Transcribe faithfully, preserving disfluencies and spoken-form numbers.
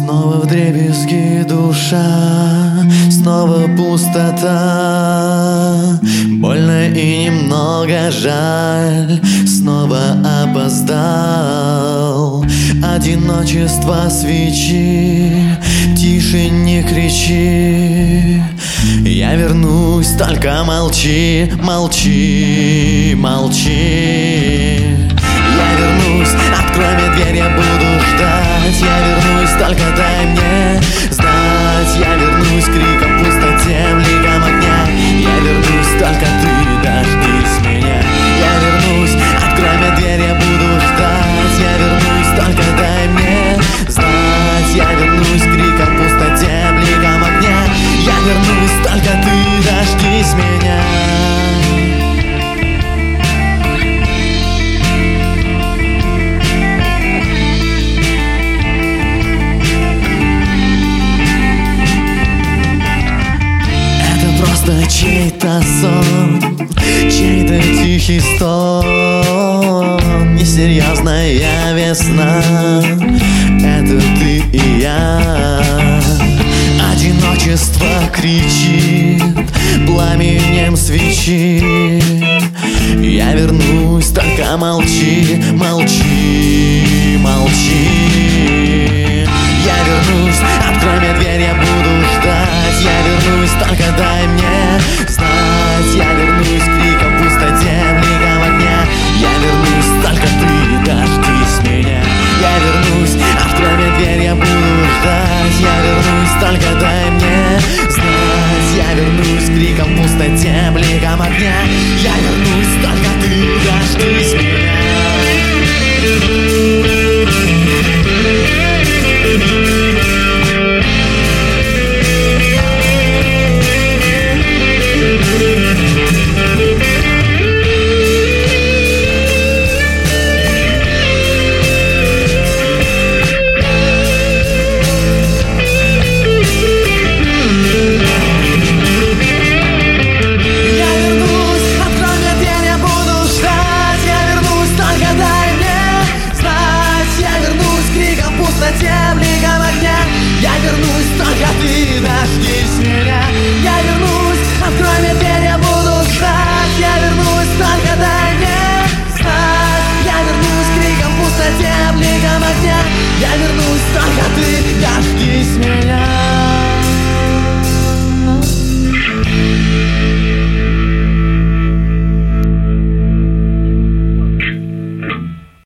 Снова вдребезги душа, снова пустота. Больно и немного жаль, снова опоздал. Одиночество свечи, тише не кричи. Я вернусь, только молчи, молчи, молчи. Я вернусь, открой мне дверь, я буду ждать. Я вернусь, только дай мне знать. Я вернусь, криком в пустоте, ликом огня. Я вернусь, только ты дождись меня. Я вернусь, открой мне дверь, я буду ждать. Я вернусь, только дай мне знать. Я вернусь, криком в пустоте, ликом огня. Я вернусь, только ты дождись меня. Просто чей-то сон, чей-то тихий стон. Несерьезная весна, это ты и я. Одиночество кричит пламенем свечи. Я вернусь, только молчи, молчи, молчи. Я вернусь, открой мне дверь, я буду ждать. Я вернусь, только дай мне знать.